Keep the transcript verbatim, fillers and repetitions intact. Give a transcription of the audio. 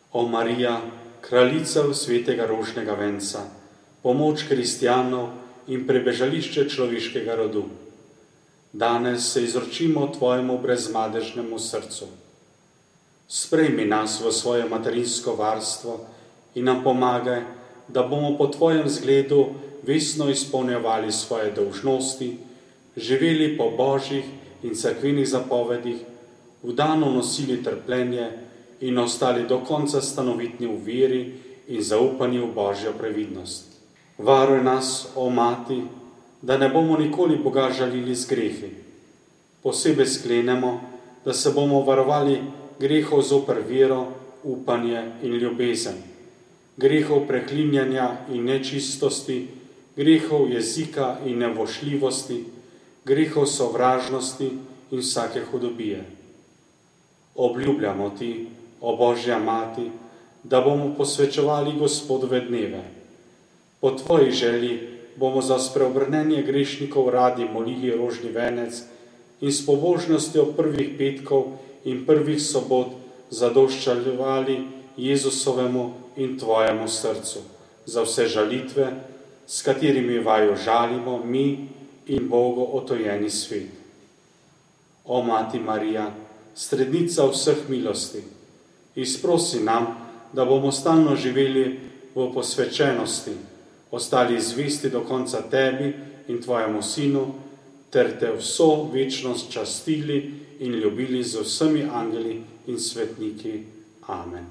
O Marija, kraljica svetega rožnega venca, pomoč kristjanov in prebežališče človeškega rodu. Danes se izročimo tvojemu brezmadežnemu srcu. Sprejmi nas v svoje materinsko varstvo in nam pomagaj, da bomo po tvojem zgledu vestno izpolnjevali svoje dolžnosti, živeli po božjih in cerkvenih zapovedih, vdano nosili trpljenje in ostali do konca stanovitni v veri in zaupanju v božjo previdnost. Varuj nas, o Mati, da ne bomo nikoli Boga žalili z grehi. Posebej sklenemo, da se bomo varovali grehov zoper vero, upanje in ljubezen, grehov preklinjanja in nečistosti, grehov jezika in nevošljivosti, grehov sovražnosti in vsake hudobije. Obljubljamo ti, o Božja Mati, da bomo posvečevali Gospodove dneve. Po tvoji želji bomo za spreobrnenje grešnikov radi molili rožni venec in s pobožnostjo prvih petkov in prvih sobot zadoščali Jezusovemu in tvojemu srcu za vse žalitve, s katerimi vaju žalimo mi in Bogu otojeni svet. O Mati Marija, srednica vseh milosti, izprosi nam, da bomo stalno živeli v posvečenosti, ostali zvesti do konca tebi in tvojemu sinu, ter te vso večnost častili in ljubili z vsemi angeli in svetniki. Amen.